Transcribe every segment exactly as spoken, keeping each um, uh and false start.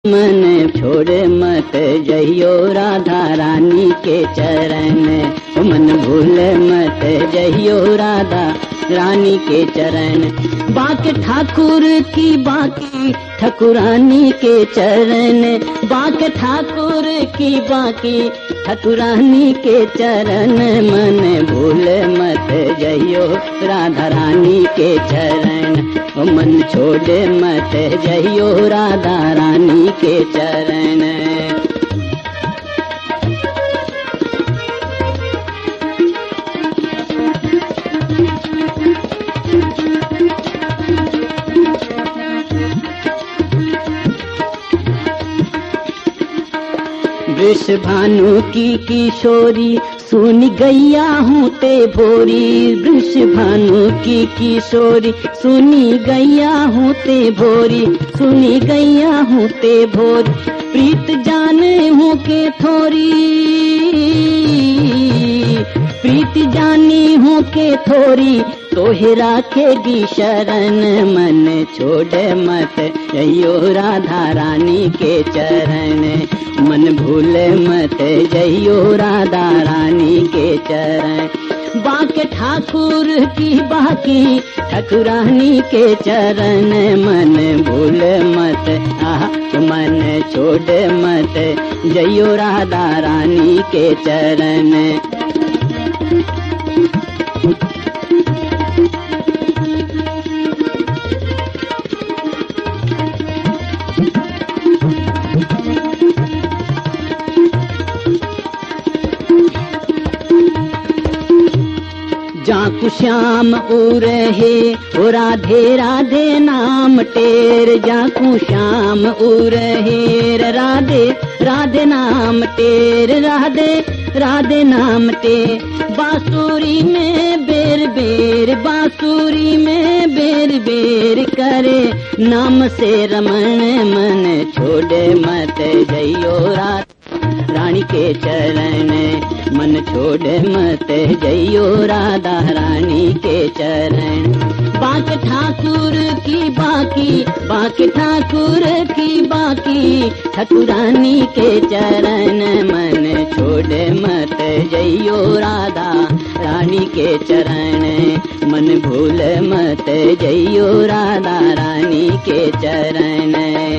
मन छोड़ मत जइयो राधा रानी के चरण, मन भूल मत जइयो राधा रानी के चरण। बाके ठाकुर की बाकी ठकुरानी के चरण, बाके ठाकुर की बाकी ठकुरानी के चरण, मन भूल मत जइयो राधा रानी के चरण, मन छोड़ मत जइयो राधा रानी के चरण। वृष भानु की किशोरी सुनी गैया हूँ ते भोरी, वृष भानु की किशोरी सुनी गैया हूँ ते भोरी, सुनी गैया हूँ ते भोरी, प्रीत जाने हूँ के थोरी, प्रीत जानी हूँ के थोरी, तोहे राखेगी शरण, मन छोड़ मत जइयो राधा रानी के चरण, मन भूल मत जइयो राधा रानी के चरण। बाके ठाकुर की बाकी ठकुरानी के चरण, मन भूल मत आह मन छोड़ मत जइयो राधा रानी के चरण। जाकु श्याम उरहे ओ राधे राधे नाम टेर, जाकु श्याम उरहे राधे राधे नाम टेर, राधे राधे नाम टेर। बांसुरी में बेर बेर, बांसुरी में बेर बेर करे, नाम से रमण, मन छोड़ मत जइयो राधा रानी के चरण, मन छोड़ मत जइयो राधा रानी के चरण। बाके ठाकुर की बाकी, बाके ठाकुर की बाकी ठकुरानी के चरण, मन छोड़ मत जइयो राधा रानी के चरण, मन भूल मत जइयो राधा रानी के चरण।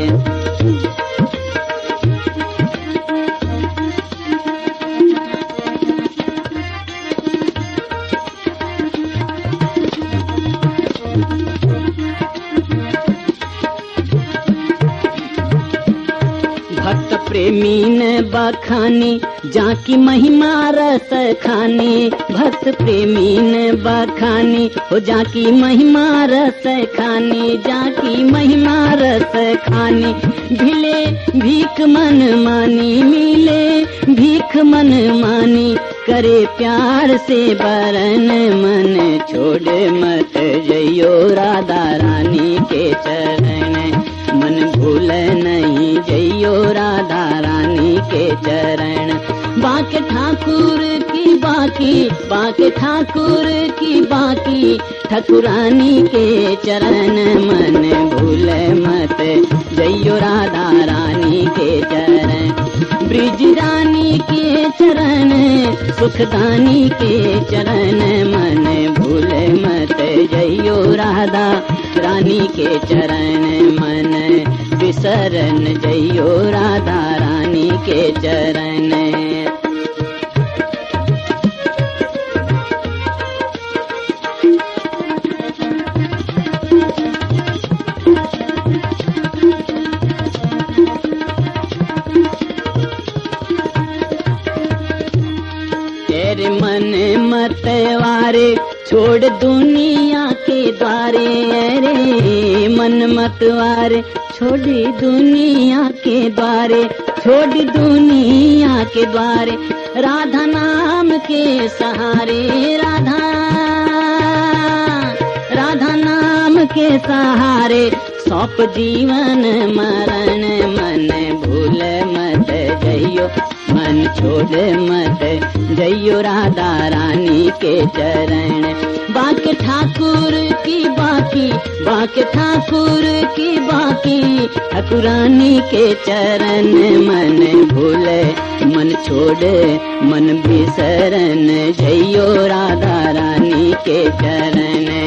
भक्त प्रेमी ने बखानी जाकी महिमा रस खानी, भक्त प्रेमी ने बखानी हो जाकी महिमा रस खानी, जाकी महिमा रस खानी। भिले भीख मन मानी, मिले भीख मन मानी, करे प्यार से बरन, मन छोड़ मत जइयो राधा रानी के चरण, मन भूल नहीं जइयो राधा रानी के चरण। बाके ठाकुर की बाकी, बाके ठाकुर की बाकी ठकुरानी के चरण, मन भूल मत जइयो राधा रानी के चरण। ब्रिज रानी के चरण, सुखदानी के चरण, मन भूल मत जइयो राधा रानी के चरण, मन विसरन जइयो राधा रानी के चरण। तेरे मन मतवारे छोड़ दुनिया के द्वारे, रे मन मतवारे छोड़ दुनिया के द्वारे, छोड़ दुनिया के द्वारे, राधा नाम के सहारे, राधा राधा नाम के सहारे, सौंप जीवन मरण, मन भूल मत जइयो जइयो मन छोड़ मत जइयो राधा रानी के चरण। बाके ठाकुर की बाकी बाके ठाकुर की बाकी ठाकुरानी के चरण। मन भूले मन छोड़े मन बिसरन जइयो राधा रानी के चरण।